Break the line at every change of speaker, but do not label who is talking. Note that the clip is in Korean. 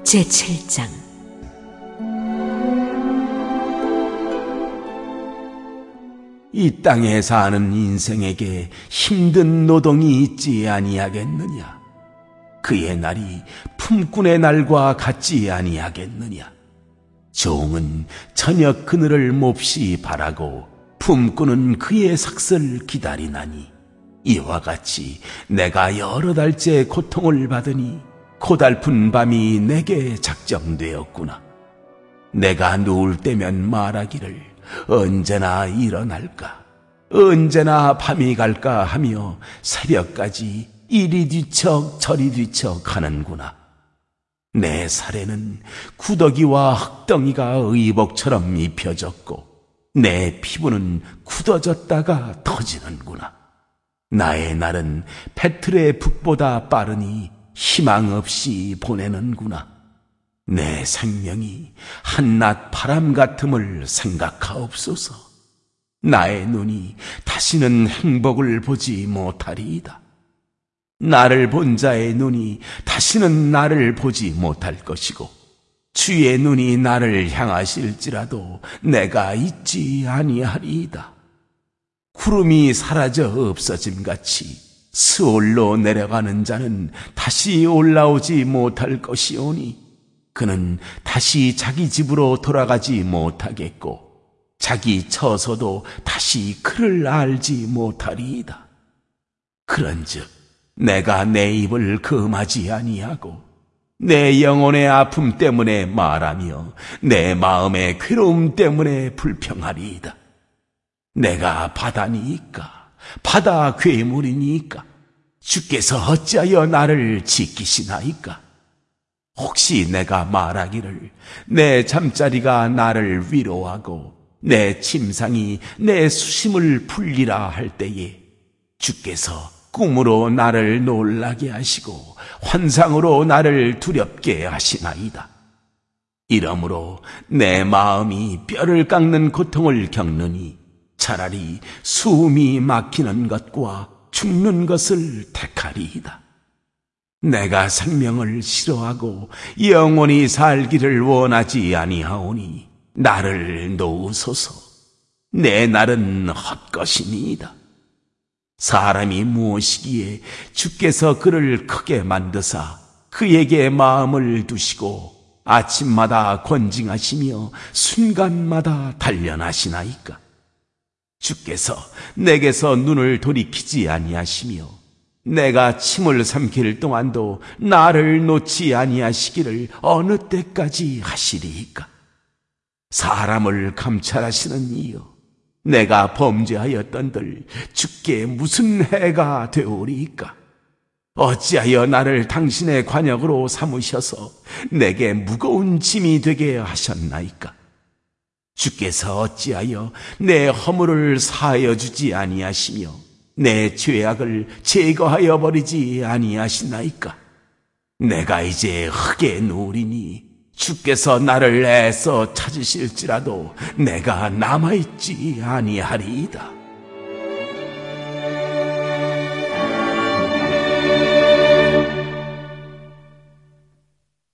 제7장.
이 땅에 사는 인생에게 힘든 노동이 있지 아니하겠느냐? 그의 날이 품꾼의 날과 같지 아니하겠느냐? 종은 저녁 그늘을 몹시 바라고 품꾼은 그의 삭슬 기다리나니, 이와 같이 내가 여러 달째 고통을 받으니 고달픈 밤이 내게 작정되었구나. 내가 누울 때면 말하기를 언제나 일어날까, 언제나 밤이 갈까 하며 새벽까지 이리 뒤척 저리 뒤척 하는구나. 내 살에는 구더기와 흙덩이가 의복처럼 입혀졌고 내 피부는 굳어졌다가 터지는구나. 나의 날은 배틀의 북보다 빠르니 희망 없이 보내는구나. 내 생명이 한낮 바람 같음을 생각하옵소서. 나의 눈이 다시는 행복을 보지 못하리이다. 나를 본 자의 눈이 다시는 나를 보지 못할 것이고, 주의 눈이 나를 향하실지라도 내가 잊지 아니하리이다. 구름이 사라져 없어짐같이 스올로 내려가는 자는 다시 올라오지 못할 것이오니, 그는 다시 자기 집으로 돌아가지 못하겠고 자기 처소도 다시 그를 알지 못하리이다. 그런즉 내가 내 입을 금하지 아니하고 내 영혼의 아픔 때문에 말하며 내 마음의 괴로움 때문에 불평하리이다. 내가 바다니이까, 바다 괴물이니이까, 주께서 어찌하여 나를 지키시나이까? 혹시 내가 말하기를 내 잠자리가 나를 위로하고 내 침상이 내 수심을 풀리라 할 때에 주께서 꿈으로 나를 놀라게 하시고 환상으로 나를 두렵게 하시나이다. 이러므로 내 마음이 뼈를 깎는 고통을 겪느니 차라리 숨이 막히는 것과 죽는 것을 택하리이다. 내가 생명을 싫어하고 영원히 살기를 원하지 아니하오니 나를 놓으소서. 내 날은 헛것이니이다. 사람이 무엇이기에 주께서 그를 크게 만드사 그에게 마음을 두시고 아침마다 권징하시며 순간마다 단련하시나이까? 주께서 내게서 눈을 돌이키지 아니하시며 내가 침을 삼킬 동안도 나를 놓지 아니하시기를 어느 때까지 하시리이까? 사람을 감찰하시는 이여, 내가 범죄하였던들 주께 무슨 해가 되오리이까? 어찌하여 나를 당신의 관역으로 삼으셔서 내게 무거운 짐이 되게 하셨나이까? 주께서 어찌하여 내 허물을 사하여 주지 아니하시며 내 죄악을 제거하여 버리지 아니하시나이까? 내가 이제 흙에 누우리니 주께서 나를 애써 찾으실지라도 내가 남아있지 아니하리이다.